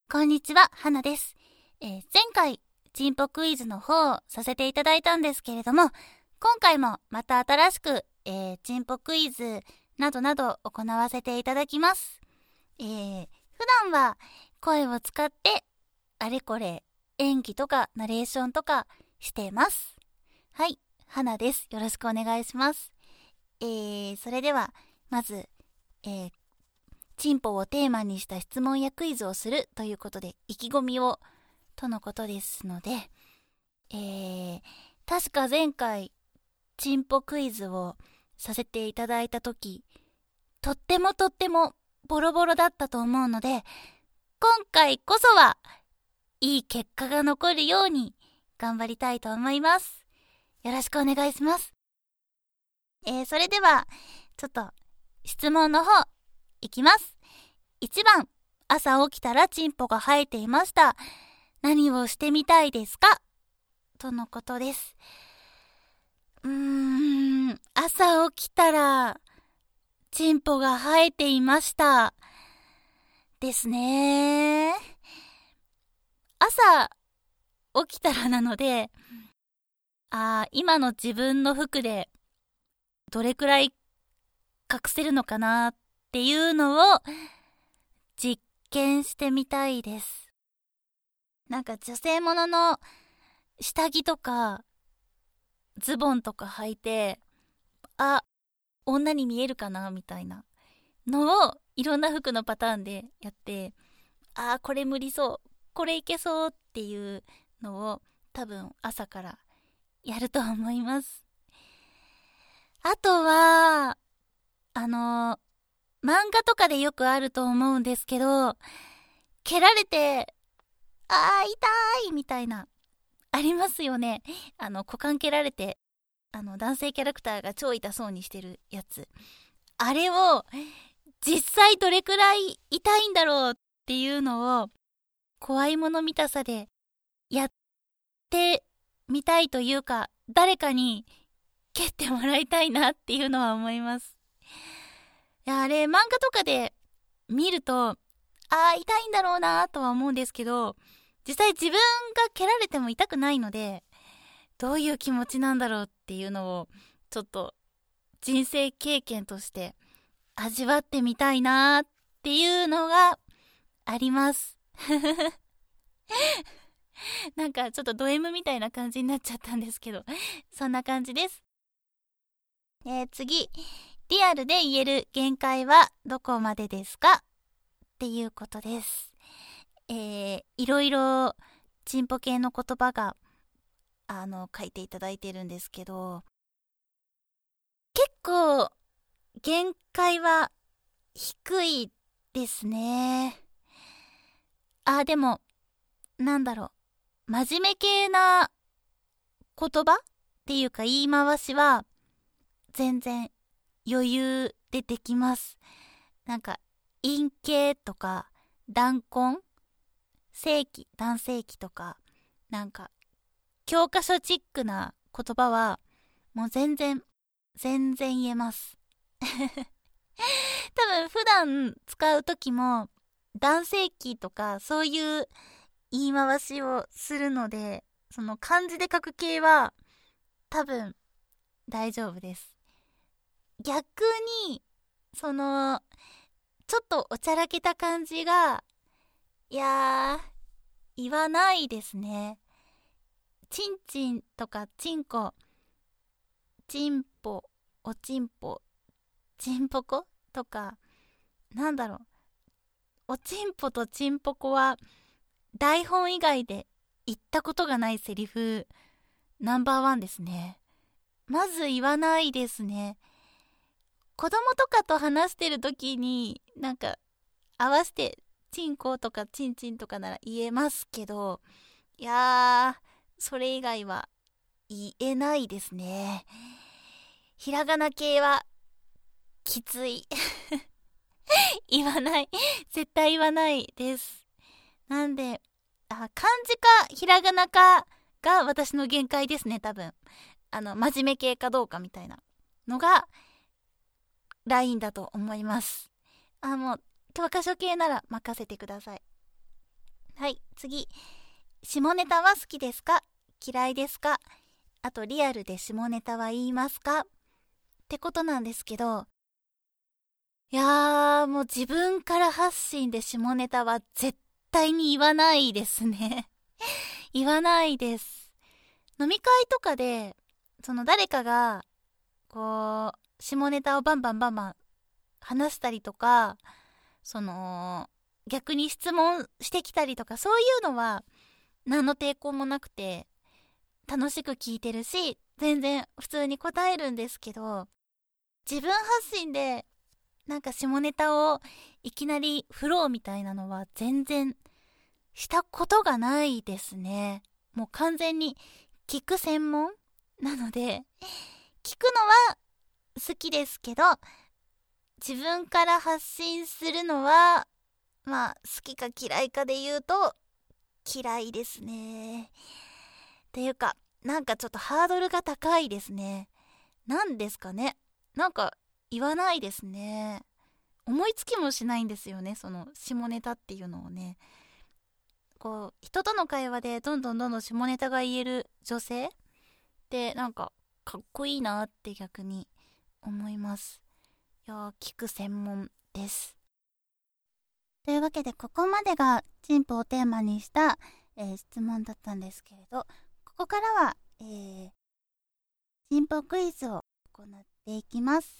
こんにちは、花です。前回、チンポクイズの方をさせていただいたんですけれども、今回もまた新しく、チンポクイズなどなど行わせていただきます。普段は声を使ってあれこれ演技とかナレーションとかしています。はい、花です。よろしくお願いします。それではまず、チンポをテーマにした質問やクイズをするということで意気込みをとのことですので、確か前回チンポクイズをさせていただいた時、とってもボロボロだったと思うので、今回こそはいい結果が残るように頑張りたいと思います。よろしくお願いします。それではちょっと質問の方いきます。1番、朝起きたらチンポが生えていました。何をしてみたいですか？とのことです。朝起きたらチンポが生えていましたですね。朝起きたらなので、今の自分の服でどれくらい隠せるのかなっていうのを実験してみたいです。なんか女性ものの下着とかズボンとか履いて、女に見えるかなみたいなのをいろんな服のパターンでやって、これ無理そう、これいけそうっていうのを多分朝からやると思います。あとは漫画とかでよくあると思うんですけど、蹴られて痛いみたいなありますよね。股間蹴られて男性キャラクターが超痛そうにしてるやつ、あれを実際どれくらい痛いんだろうっていうのを怖いもの見たさでやってみたいというか、誰かに蹴ってもらいたいなっていうのは思います。いや、あれ漫画とかで見ると痛いんだろうなとは思うんですけど、実際自分が蹴られても痛くないので、どういう気持ちなんだろうっていうのをちょっと人生経験として味わってみたいなっていうのがありますなんかちょっとド M みたいな感じになっちゃったんですけどそんな感じです。次、リアルで言える限界はどこまでですかっていうことです。いろいろチンポ系の言葉が書いていただいてるんですけど、結構限界は低いですね。でもなんだろう、真面目系な言葉っていうか言い回しは全然余裕でできます。なんか陰形とか弾根、正規男性器とか、なんか教科書チックな言葉はもう全然言えます多分普段使う時も男性器とかそういう言い回しをするので、その漢字で書く系は多分大丈夫です。逆にそのちょっとおちゃらけた感じが言わないですね。チンチンとかチンコ、チンポ、おチンポ、チンポコとか、なんだろう、おチンポとチンポコは台本以外で言ったことがないセリフナンバーワンですね。まず言わないですね。子供とかと話してる時になんか合わせてチンコとかチンチンとかなら言えますけど、それ以外は言えないですね。ひらがな系はきつい言わない絶対言わないです。なんで漢字かひらがなかが私の限界ですね。多分真面目系かどうかみたいなのがラインだと思います。もう教科書系なら任せてください。 はい、次。下ネタは好きですか？嫌いですか？あと、リアルで下ネタは言いますか？ってことなんですけど、いやー、もう自分から発信で下ネタは絶対に言わないですね。言わないです。飲み会とかで、誰かが、下ネタをバンバンバンバン話したりとか、逆に質問してきたりとか、そういうのは、何の抵抗もなくて、楽しく聞いてるし、全然普通に答えるんですけど、自分発信で、なんか下ネタをいきなり振ろうみたいなのは全然したことがないですね。もう完全に聞く専門なので、聞くのは好きですけど、自分から発信するのは、まあ好きか嫌いかで言うと嫌いですね。っていうか、なんかちょっとハードルが高いですね。なんですかね。なんか言わないですね。思いつきもしないんですよね、その下ネタっていうのをね。人との会話でどんどんどんどん下ネタが言える女性ってなんかかっこいいなって逆に思います。いやー、聞く専門です。というわけで、ここまでがチンポをテーマにした、質問だったんですけれど、ここからは、チンポクイズを行っていきます。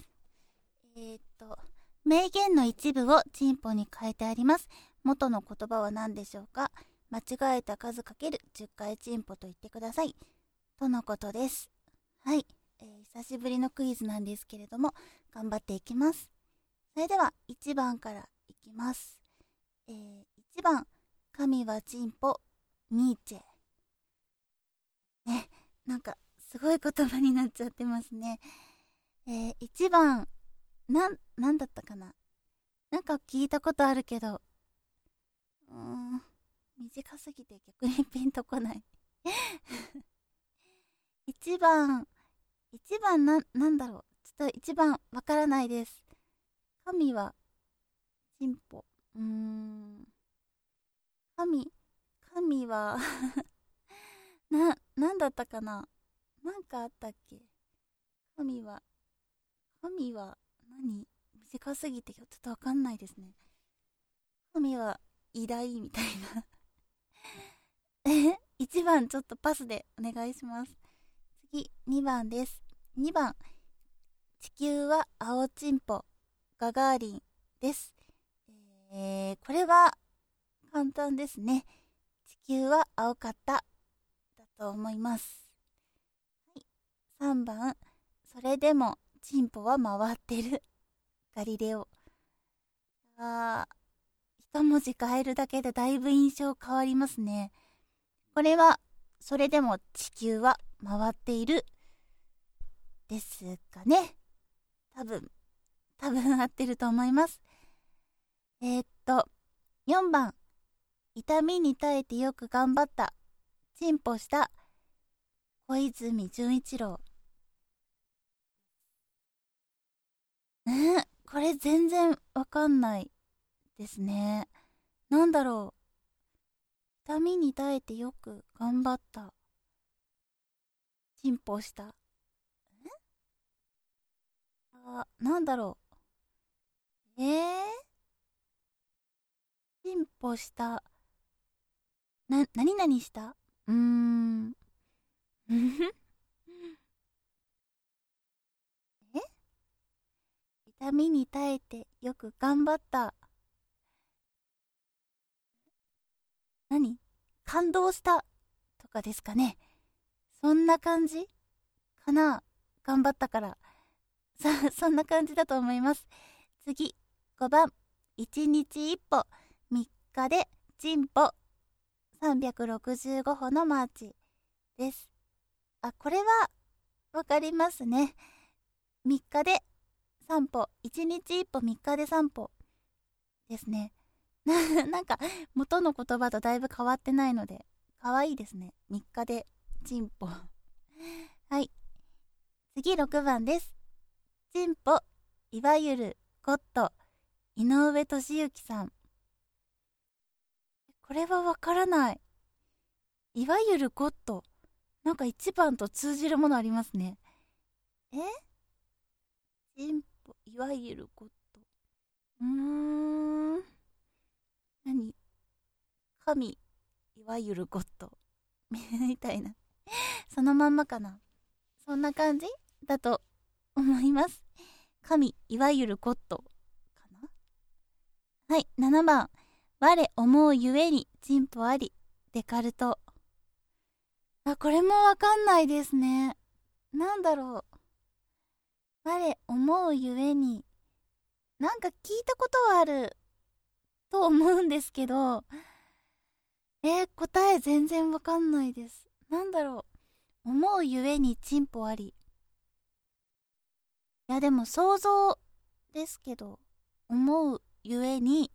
名言の一部をチンポに変えてあります。元の言葉は何でしょうか？間違えた数かける10回チンポと言ってください。とのことです。はい、久しぶりのクイズなんですけれども、頑張っていきます。それでは1番からいきます。1番、神はチンポ、ニーチェ。ね、なんかすごい言葉になっちゃってますね。1番、なんだったかな。なんか聞いたことあるけど、短すぎて逆にピンとこない。1番、なんだろう。ちょっと1番わからないです。神は、チンポ。神はなんだったかな。なんかあったっけ。神は何？短すぎてちょっとわかんないですね。神は偉大みたいな1番ちょっとパスでお願いします。次、2番です。2番、地球は青チンポ、ガガーリンです。これは簡単ですね。地球は青かっただと思います。はい、3番、それでもチンポは回ってる、ガリレオ。一文字変えるだけでだいぶ印象変わりますね。これは、それでも地球は回っているですかね。多分合ってると思います。4番、痛みに耐えてよく頑張った、進歩した小泉純一郎。これ全然わかんないですね。なんだろう。痛みに耐えてよく頑張った、進歩した。なんだろう。進歩した。何々した？え痛みに耐えてよく頑張った。感動したとかですかね。そんな感じかな。頑張ったから。そんな感じだと思います。次、5番。1日1歩、3日で進歩。365歩のマーチです。これはわかりますね。3日で3歩。1日1歩、3日で3歩ですね。なんか元の言葉とだいぶ変わってないので可愛いですね。3日で進歩。はい、次6番です。進歩、いわゆるゴッド、井上俊之さん。 これはわからない。いわゆるゴッド。なんか1番と通じるものありますね。進歩、いわゆるゴッド。何？神、いわゆるゴッド。みたいな。そのまんまかな。そんな感じだと思います。神、いわゆるゴッド。かな？はい、7番。我思うゆえに進歩あり。デカルト。これもわかんないですね。なんだろう。我思うゆえに。なんか聞いたことはあると思うんですけど、答え全然わかんないです。なんだろう。思うゆえに進歩あり。いやでも想像ですけど、思うゆえに、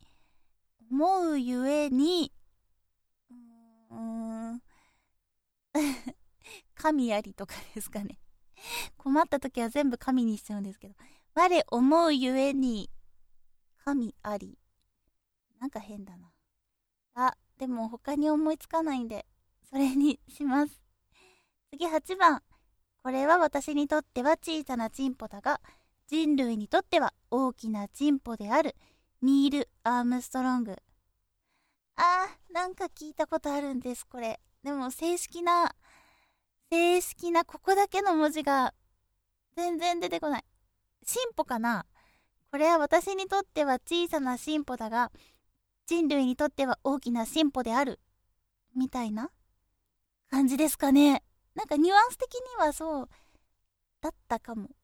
神ありとかですかね。困った時は全部神にしちゃうんですけど。我思うゆえに、神あり。なんか変だな。でも他に思いつかないんで、それにします。次8番。これは私にとっては小さな進歩だが、人類にとっては大きな進歩である。ニール・アームストロング。なんか聞いたことあるんです、これ。でも正式なここだけの文字が全然出てこない。進歩かな？これは私にとっては小さな進歩だが、人類にとっては大きな進歩である。みたいな感じですかね。なんかニュアンス的にはそうだったかも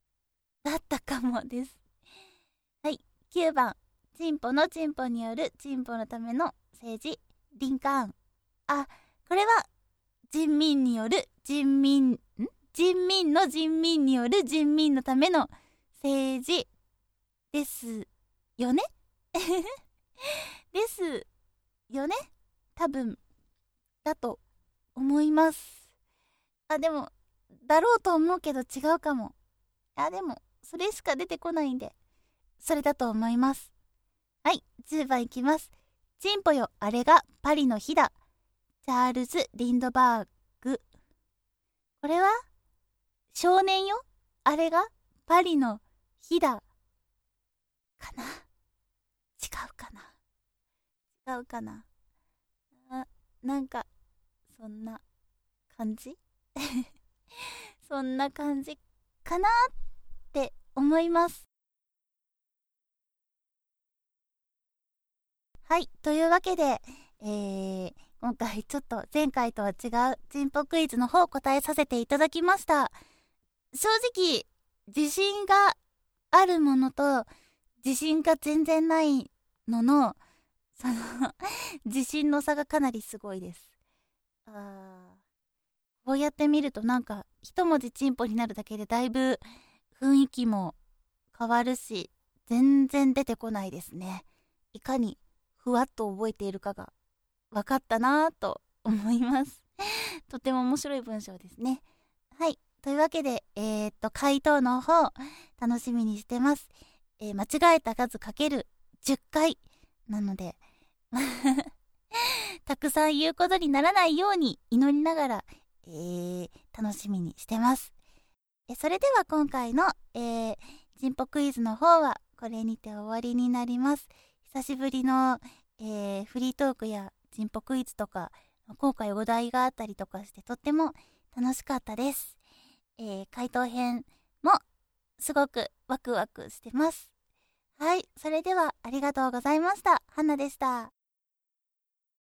です。はい、9番。進歩の進歩による進歩のための政治、リンカーン。これは人民による人民による人民のための政治ですよねですよね、多分だと思います。でもだろうと思うけど違うかも。でもそれしか出てこないんで、それだと思います。はい、10番いきます。進歩よ、あれがパリの日だ。チャールズ・リンドバーグ。これは少年よ、あれがパリの日だ。かな？違うかな。なんかそんな感じそんな感じかなって思います。はい、というわけで、今回ちょっと前回とは違う進歩クイズの方を答えさせていただきました。正直自信があるものと自信が全然ないののその自信の差がかなりすごいです。こうやって見るとなんか一文字進歩になるだけでだいぶ雰囲気も変わるし、全然出てこないですね。いかにふわっと覚えているかが分かったなぁと思いますとても面白い文章ですね。はい、というわけで回答の方楽しみにしてます。間違えた数かける10回なのでたくさん言うことにならないように祈りながら、楽しみにしてます。それでは今回の、進歩クイズの方はこれにて終わりになります。久しぶりの、フリートークや進歩クイズとか今回お題があったりとかしてとっても楽しかったです。回答編もすごくワクワクしてます。はい、それではありがとうございました。はなでした。